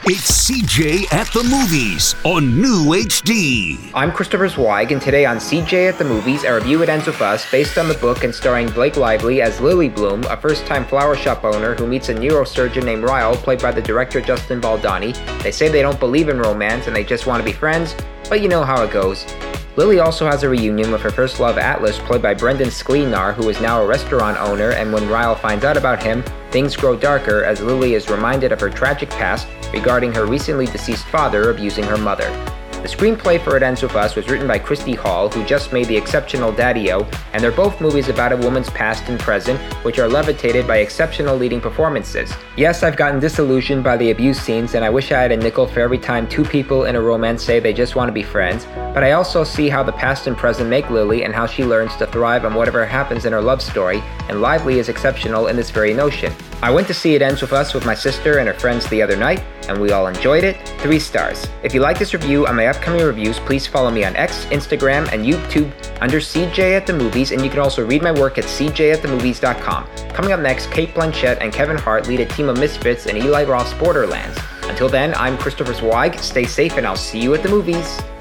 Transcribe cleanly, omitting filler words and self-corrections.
It's CJ at the Movies on New HD. I'm Christopher Zweig, and today on CJ at the Movies, a review It Ends With Us, based on the book and starring Blake Lively as Lily Bloom, a first-time flower shop owner who meets a neurosurgeon named Ryle, played by the director Justin Baldoni. They say they don't believe in romance and they just want to be friends, but you know how it goes. Lily also has a reunion with her first love Atlas, played by Brendan Sklenar, who is now a restaurant owner, and when Ryle finds out about him, things grow darker as Lily is reminded of her tragic past regarding her recently deceased father abusing her mother. The screenplay for It Ends With Us was written by Christy Hall, who just made the exceptional Daddy-O, and they're both movies about a woman's past and present, which are levitated by exceptional leading performances. Yes, I've gotten disillusioned by the abuse scenes, and I wish I had a nickel for every time two people in a romance say they just want to be friends, but I also see how the past and present make Lily and how she learns to thrive on whatever happens in her love story, and Lively is exceptional in this very notion. I went to see It Ends With Us with my sister and her friends the other night, and we all enjoyed it. 3 stars. If you like this review and my upcoming reviews, please follow me on X, Instagram, and YouTube under CJ at the Movies, and you can also read my work at cjatthemovies.com. Coming up next, Cate Blanchett and Kevin Hart lead a team of misfits in Eli Roth's Borderlands. Until then, I'm Christopher Zweig. Stay safe, and I'll see you at the movies.